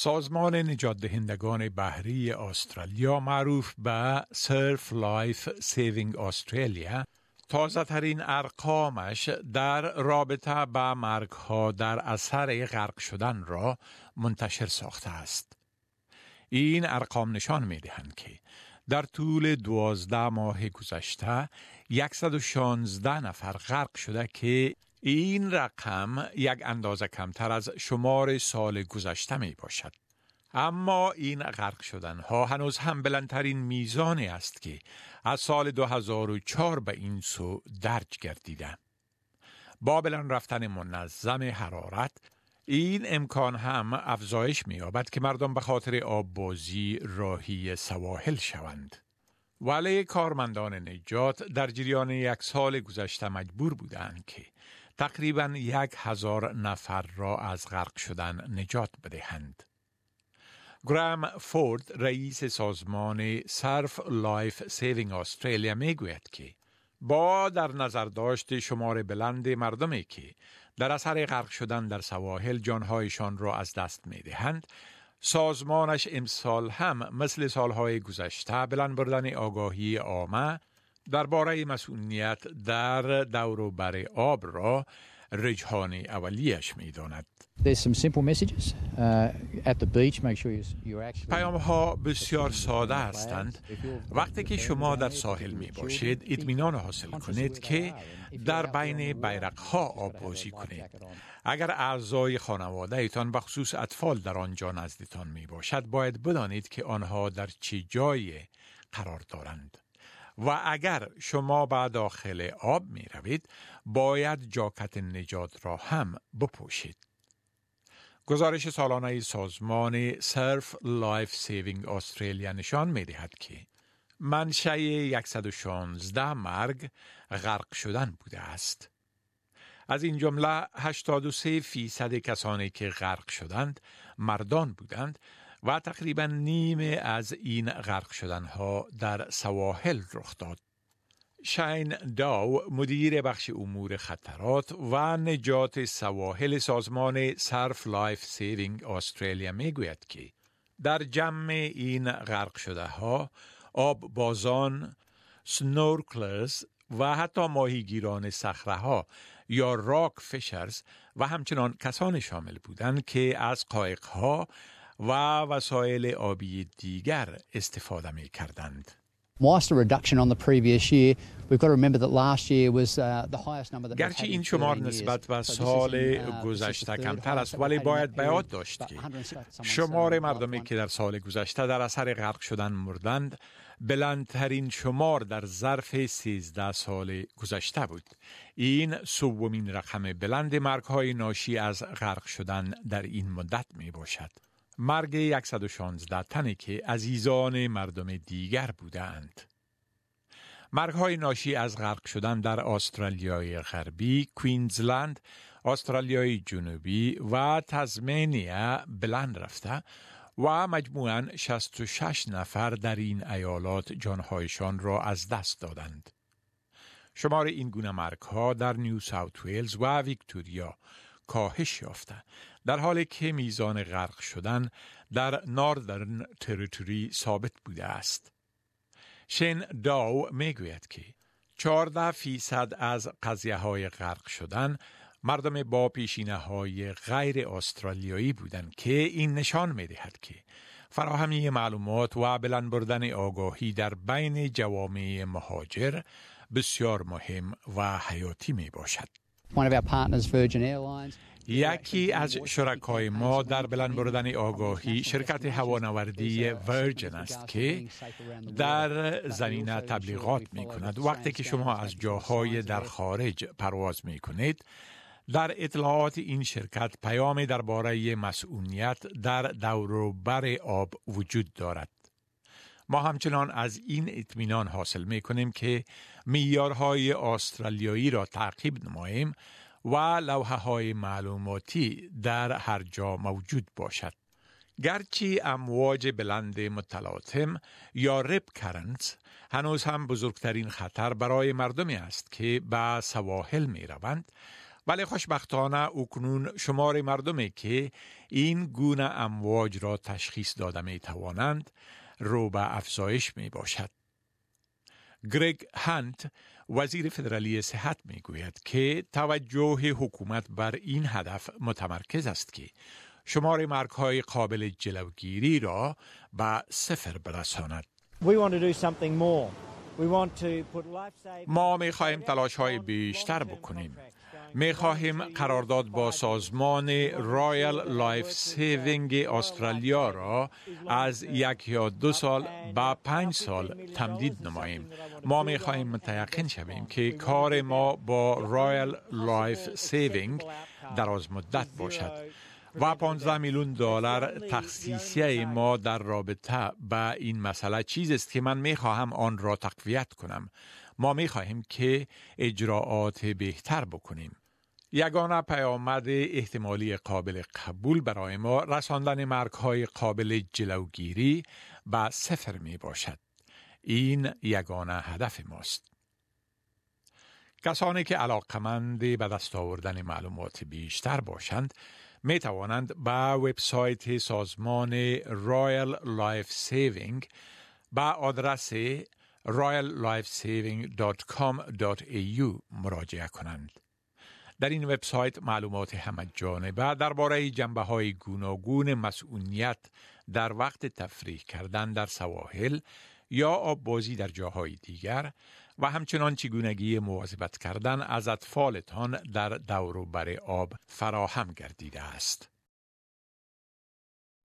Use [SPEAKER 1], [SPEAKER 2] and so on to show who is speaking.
[SPEAKER 1] سازمان نجات دهندگان بحری استرالیا معروف به سرف لایف سیوینگ استرالیا تازه ترین ارقامش در رابطه با مرگ ها در اثر غرق شدن را منتشر ساخته است. این ارقام نشان می دهند که در طول 12 ماه گذشته 116 نفر غرق شده که این رقم یک اندازه کمتر از شمار سال گذشته می باشد. اما این غرق شدن ها هنوز هم بلندترین میزانی است که از سال 2004 به این سو درج گردیده. با بلند رفتن منظم حرارت این امکان هم افزایش می یابد که مردم به خاطر آببازی راهی سواحل شوند. ولی کارمندان نجات در جریان یک سال گذشته مجبور بودند که تقریباً 1000 نفر را از غرق شدن نجات بدهند. گرام فورد رئیس سازمان سرف لایف سیوینگ استرالیا می گوید که با در نظر داشت شمار بلند مردمی که در اثر غرق شدن در سواحل جانهایشان را از دست می دهند، سازمانش امسال هم مثل سالهای گذشته بلند بردن آگاهی عامه درباره مسئولیت در دور و بر آب را رجحان اولیش می داند. پیام ها بسیار ساده هستند. وقتی که شما در ساحل می باشید اطمینان حاصل کنید که در بین بیرق ها آببازی کنید. اگر اعضای خانواده ایتان بخصوص اطفال در آنجا نزدیکتان می باشد باید بدانید که آنها در چه جای قرار دارند. و اگر شما به داخل آب می روید باید جاکت نجات را هم بپوشید. گزارش سالانه سازمان سرف لایف سیوینگ استرالیا نشان می دهد که منشأ 116 مرگ غرق شدن بوده است. از این جمله 83% کسانی که غرق شدند مردان بودند و تقریباً نیم از این غرق شدنها در سواحل رخ داد. شین داو مدیر بخش امور خطرات و نجات سواحل سازمان سرف لایف سیوینگ استرالیا می گوید که در جمع این غرق شده ها آب بازان، سنورکلرز و حتی ماهیگیران صخره ها یا راک فیشرز و همچنان کسانی شامل بودند که از قایق ها و وسایل آبی دیگر استفاده می کردند. گرچه این شمار نسبت به سال گذشته کمتر است ولی باید به یاد داشت که شمار مردمی که در سال گذشته در اثر غرق شدن مردند بلندترین شمار در ظرف 13 سال گذشته بود. این سومین رقم بلند مرگ‌های ناشی از غرق شدن در این مدت می باشد. مرگ 116 تنی که عزیزان مردم دیگر بودند. مرگ‌های ناشی از غرق شدن در استرالیای غربی، کوینزلند، استرالیای جنوبی و تزمینیا بلند رفته و مجموعاً 66 نفر در این ایالات جانهایشان را از دست دادند. شمار این گونه مرگ‌ها در نیو ساوت ویلز و ویکتوریا کاهش یافته، در حالی که میزان غرق شدن در ناردرن تریتوری ثابت بوده است. شین داو میگوید که 14% از قضیه‌های غرق شدن مردم با پیشینه‌های غیر استرالیایی بودند که این نشان می‌دهد که فراهمی معلومات و بلند بردن آگاهی در بین جوامع مهاجر بسیار مهم و حیاتی میباشد. یکی از شرکای ما در بلند بردن آگاهی شرکت هوانوردی ورجن است که در زمینه تبلیغات می کند. وقتی که شما از جاهای در خارج پرواز می کنید در اطلاعات این شرکت پیام درباره مسئولیت در دور و بر آب وجود دارد. ما همچنان از این اطمینان حاصل می کنیم که معیارهای استرالیایی را تعقیب نماییم و لوحه های معلوماتی در هر جا موجود باشد. گرچه امواج بلند متلاطم یا ریپ کرنتس هنوز هم بزرگترین خطر برای مردمی است که به سواحل می روند، ولی خوشبختانه اکنون شمار مردمی که این گونه امواج را تشخیص داده می توانند رو به افزایش می باشد. گرگ هانت وزیر فدرالی صحت می گوید که توجه حکومت بر این هدف متمرکز است که شمار مرگ‌های قابل جلوگیری را به صفر برساند. ما می خواهیم تلاش‌های بیشتر بکنیم. می خواهیم قرارداد با سازمان رایل لایف سیوینگ استرالیا را از 1 یا 2 سال به 5 سال تمدید نماییم. ما می خواهیم متیقن شویم که کار ما با رایل لایف سیوینگ دراز مدت باشد و 15 میلیون دلار تخصیصیه ما در رابطه با این مسئله چیزی است که من می خواهم آن را تقویت کنم. ما می خواهیم که اجراعات بهتر بکنیم. یگانه پیامد احتمالی قابل قبول برای ما رساندن مرگ‌های قابل جلوگیری به صفر می باشد. این یگانه هدف ماست. کسانی که علاقمند به دست آوردن معلومات بیشتر باشند می توانند به وبسایت سازمان رایل لایف سیوینگ به آدرس royallifesaving.com.au مراجعه کنند. در این وبسایت معلومات همه‌جانبه درباره جنبه‌های گوناگون مسئولیت در وقت تفریح کردن در سواحل یا آببازی در جاهای دیگر و همچنان چگونگی مواظبت کردن از اطفالتان در دور و بر آب فراهم گردیده است.